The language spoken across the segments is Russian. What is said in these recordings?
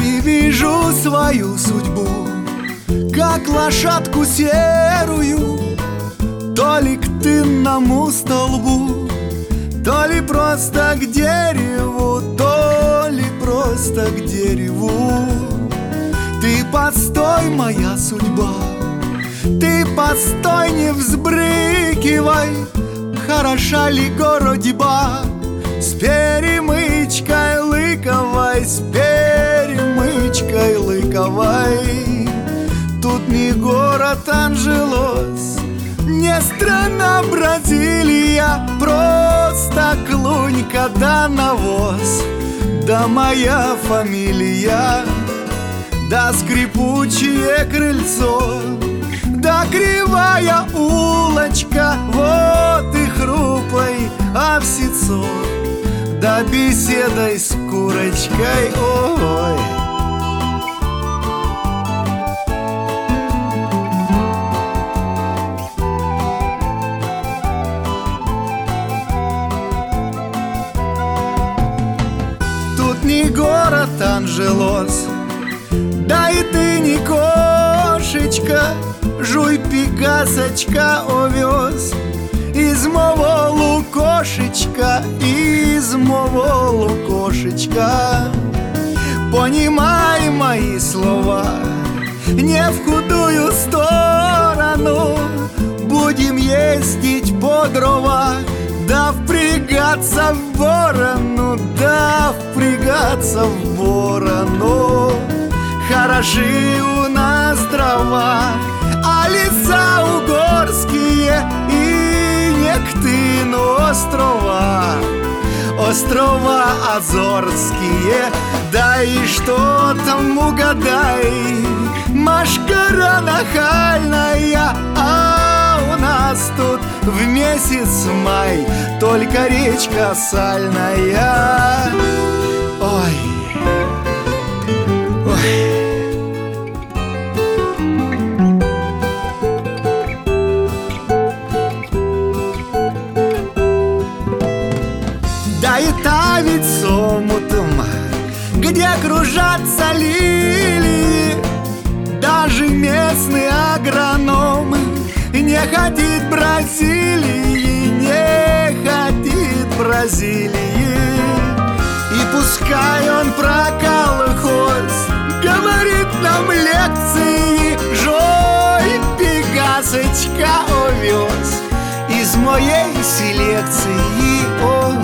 И вижу свою судьбу, как лошадку серую, то ли к тынному столбу, то ли просто к дереву, то ли просто к дереву. Ты постой, моя судьба, ты постой, не взбрыкивай. Хороша ли городьба с перемычкой лыковой, с перемычкой лыковой? Тут не город Анжелос, не страна Бразилия, просто клунька да навоз, да моя фамилия, да скрипучее крыльцо, да кривая улочка, вот и хрупой овсецо, да беседой с курочкой, ой. Тут не город Анжелос, да и ты не кошечка, жуй пегасочка овес из мого лукошечка, из мого лукошечка. Понимай мои слова, не в худую сторону, будем ездить по дрова, да впрягаться в ворону, да впрягаться в ворону. Хороши у нас дрова, а леса угорские и Нектын острова, острова Азорские. Да и что там угадай, машкара нахальная, а у нас тут в месяц май только речка сальная. Ой, ой. Да и та ведь сомутом, где кружатся лилии, даже местный агроном не хотит Бразилии, не хотит Бразилии. И пускай он про колхоз говорит нам лекции, жой пегасочка овес из моей селекции, ой.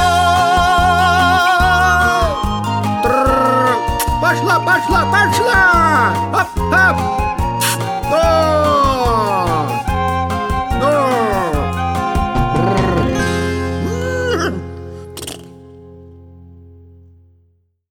Пошла, пошла, пошла!